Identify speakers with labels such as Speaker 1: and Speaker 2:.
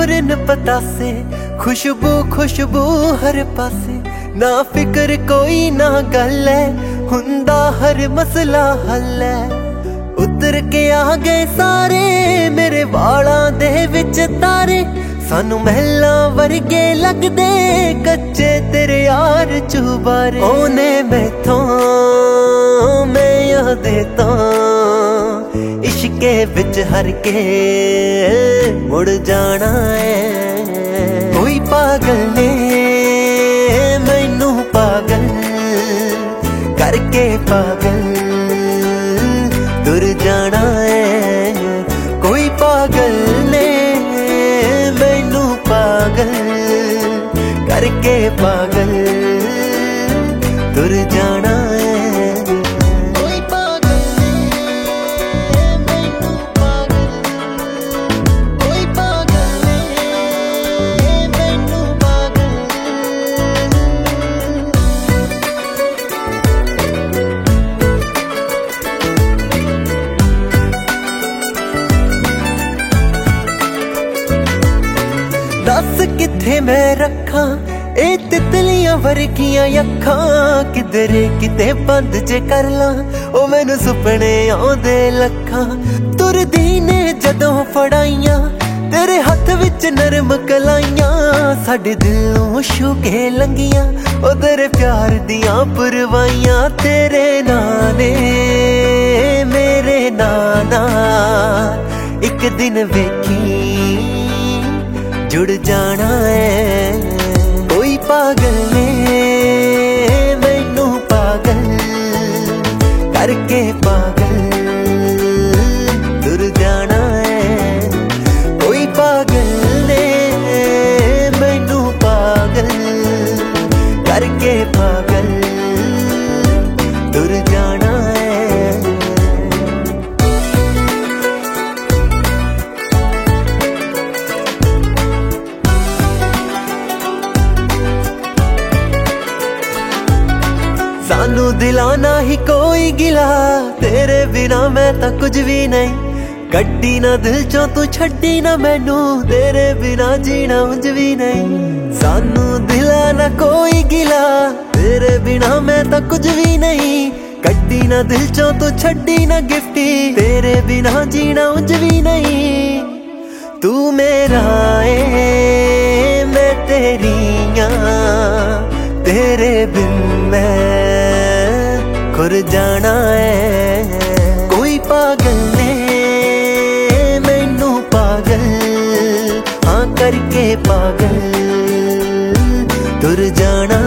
Speaker 1: खुरन पतासे, खुशबू खुशबू हर पासे। ना फिक्र कोई ना गल है, हुंदा हर मसला हल है। उतर के आ गए सारे मेरे वालां दे विच तारे। सानू महलां वर्गे लगदे कच्चे तेरे यार चुबारे। ओने मैथों मैं यादे तो इश्के विच हर के मुड़ जाना है। कोई पागल ने मैनू पागल करके पागल तुर जाना है। कोई पागल ने मैनू पागल करके पागल तुर जाना है। दस किथे मैं रखा ए तितलियां वर्गियां अखां। किधरे किते बंद जे कर ला ओ मैनू सुपने आउंदे लखां। तुरदी ने जदों फड़ाइयां तेरे हथ विच नरम कलाइयां। साडे दिलों छू के लंघियां ओ तेरे प्यार दियां पुरवाइयां। तेरे नाने मेरे नाना एक दिन वेखी जुड़ जाना है। कोई पागल ने मैनू पागल करके पागल तुर जाना है। कोई पागल ने मैनू पागल करके पागल तुर जाना है। सानू दिलाना ही कोई गिला, तेरे बिना मैं तां कुछ भी नहीं। कड्डी ना दिल चों तू छड्डी ना मैनू, तेरे बिना जीना उंज भी नहीं। सानू दिलाना कोई गिला, तेरे बिना मैं तां कुछ भी नहीं। कड्डी ना दिल चों तू छड्डी ना गिफ्टी, तेरे बिना जीना उंज भी नहीं। तू मेरा है मैं तेरिया, तेरे बिन मैं खुर जाना है। कोई पागल ने मैनू पागल हाँ करके पागल तुर जाना